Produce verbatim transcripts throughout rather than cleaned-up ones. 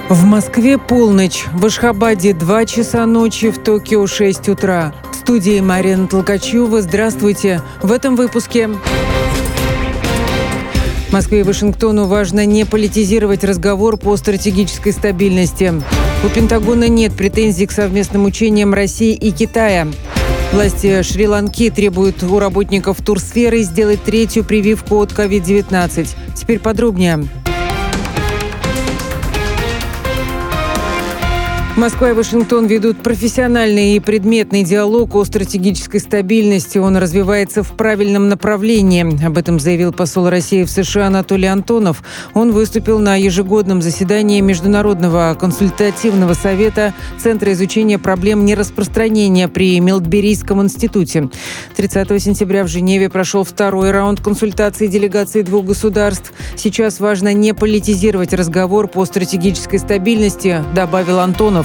В Москве полночь, в Ашхабаде два часа ночи, в Токио шесть утра. В студии Марина Толкачева. Здравствуйте. В этом выпуске. Москве и Вашингтону важно не политизировать разговор по стратегической стабильности. У Пентагона нет претензий к совместным учениям России и Китая. Власти Шри-Ланки требуют у работников турсферы сделать третью прививку от ковид девятнадцать. Теперь подробнее. Москва и Вашингтон ведут профессиональный и предметный диалог о стратегической стабильности. Он развивается в правильном направлении. Об этом заявил посол России в США Анатолий Антонов. Он выступил на ежегодном заседании Международного консультативного совета Центра изучения проблем нераспространения при Мелтберийском институте. тридцатого сентября в Женеве прошел второй раунд консультаций делегаций двух государств. Сейчас важно не политизировать разговор по стратегической стабильности, добавил Антонов.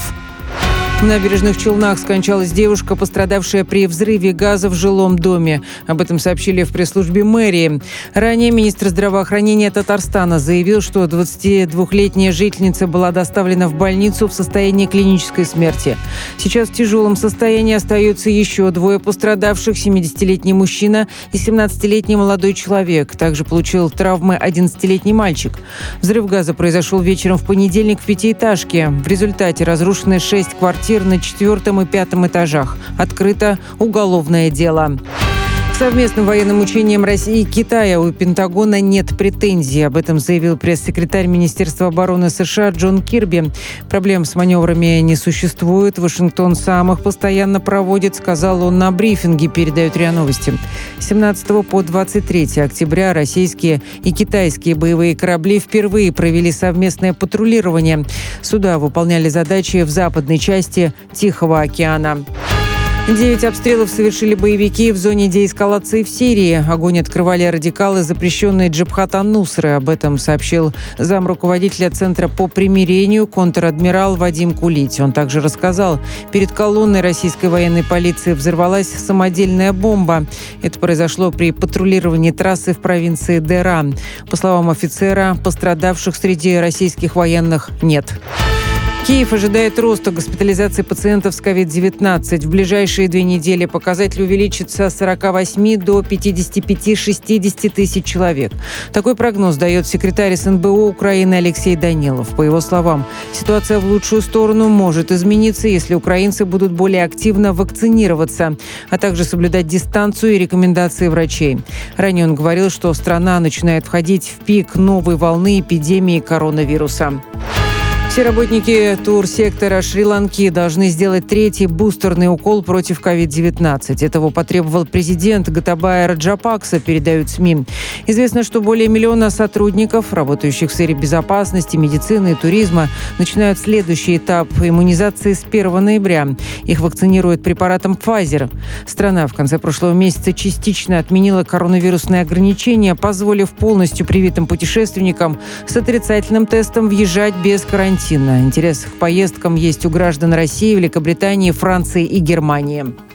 В Набережных Челнах скончалась девушка, пострадавшая при взрыве газа в жилом доме. Об этом сообщили в пресс-службе мэрии. Ранее министр здравоохранения Татарстана заявил, что двадцатидвухлетняя жительница была доставлена в больницу в состоянии клинической смерти. Сейчас в тяжелом состоянии остаются еще двое пострадавших: семидесятилетний мужчина и семнадцатилетний молодой человек. Также получил травмы одиннадцатилетний мальчик. Взрыв газа произошел вечером в понедельник в пятиэтажке. В результате разрушены шесть квартир на четвертом и пятом этажах. Открыто уголовное дело. К совместным военным учениям России и Китая у Пентагона нет претензий. Об этом заявил пресс-секретарь Министерства обороны США Джон Кирби. Проблем с маневрами не существует. Вашингтон сам их постоянно проводит, сказал он на брифинге, передают РИА Новости. С семнадцатого по двадцать третье октября российские и китайские боевые корабли впервые провели совместное патрулирование. Суда выполняли задачи в западной части Тихого океана. Девять обстрелов совершили боевики в зоне деэскалации в Сирии. Огонь открывали радикалы запрещенной Джабхат ан-Нусры. Об этом сообщил замруководителя Центра по примирению контр-адмирал Вадим Кулить. Он также рассказал, перед колонной российской военной полиции взорвалась самодельная бомба. Это произошло при патрулировании трассы в провинции Дера. По словам офицера, пострадавших среди российских военных нет. Киев ожидает роста госпитализации пациентов с ковид девятнадцать. В ближайшие две недели показатель увеличится с сорока восьми до пятидесяти пяти - шестидесяти тысяч человек. Такой прогноз дает секретарь эс эн бэ о Украины Алексей Данилов. По его словам, ситуация в лучшую сторону может измениться, если украинцы будут более активно вакцинироваться, а также соблюдать дистанцию и рекомендации врачей. Ранее он говорил, что страна начинает входить в пик новой волны эпидемии коронавируса. Все работники турсектора Шри-Ланки должны сделать третий бустерный укол против ковид девятнадцать. Этого потребовал президент Готабая Раджапакса, передают СМИ. Известно, что более миллиона сотрудников, работающих в сфере безопасности, медицины и туризма, начинают следующий этап иммунизации с первого ноября. Их вакцинируют препаратом Pfizer. Страна в конце прошлого месяца частично отменила коронавирусные ограничения, позволив полностью привитым путешественникам с отрицательным тестом въезжать без карантина. Интерес к поездкам есть у граждан России, Великобритании, Франции и Германии.